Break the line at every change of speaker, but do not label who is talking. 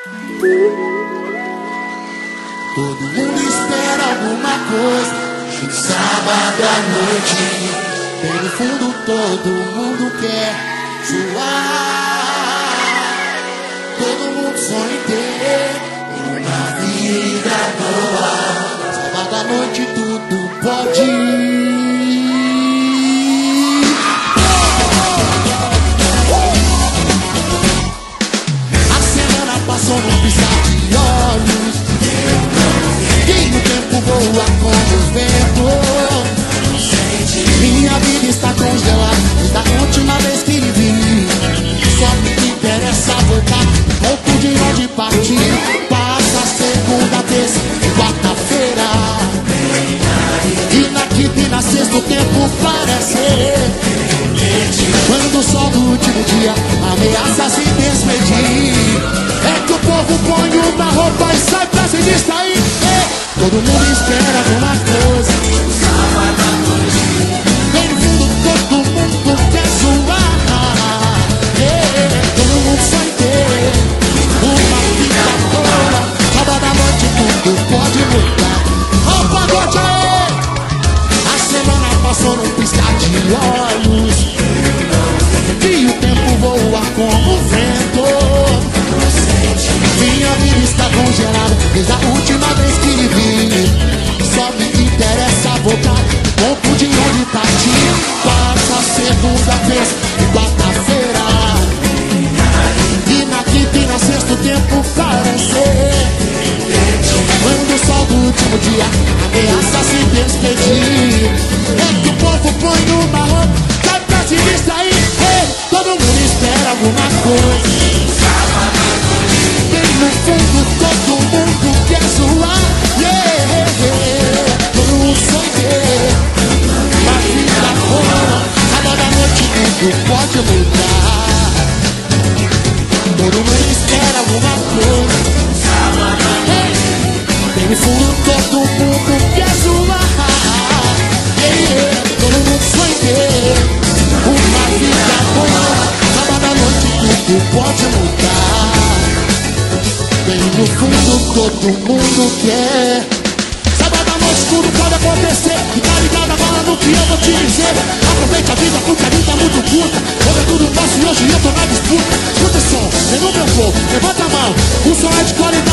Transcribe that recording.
Todo mundo espera alguma coisa. Sábado à noite, bem no fundo todo mundo quer zoar. Todo mundo sonha em ter uma vida boa. Sábado à noite tudo pode. A semana passou num piscar de olhos, e o tempo voa como os ventos. Minha vida está congelada desde a última vez que lhe vi. Só me interessa voltar, pouco de onde partir. Passa a segunda, terça e quarta-feira, e na quinta e na sexta o tempo parece. Quando o sol do último dia ameaça se despedir, é que o povo põe uma roupa e sai pra se distrair. Todo mundo espera alguma coisa. Sábado à noite, bem no fundo todo mundo quer zoar. Todo mundo sonha em ter uma vida boa. Sábado à noite tudo pode mudar. Ó o pagode aí! A semana passou num piscar de olhos, e o tempo voa como o vento. Minha vida está congelada desde a última vez que lhe vi. Só me interessa voltar, pouco de onde partir. Passa a segunda, terça e quarta-feira, e na quinta e na sexta o tempo parece. Quando o sol do último dia ameaça se despedir, é que o povo põe numa roupa, sai pra se distrair. Todo mundo espera alguma coisa. Bem no fundo todo mundo quer zoar. Todo mundo sonha uma vida boa. Sábado à noite tudo pode mudar. Todo mundo espera alguma coisa. Bem no fundo todo mundo quer zoar. Todo mundo sonha uma vida boa. Sábado à noite tudo pode mudar. Bem no fundo todo mundo quer. Sábado à noite tudo pode acontecer. Fica ligado agora no que eu vou te dizer. Aproveite a vida porque a vida é muito curta. Hoje é tudo nosso e hoje eu tô na disputa. Escuta o som, vem no meu povo, levanta a mão. O som é de qualidade.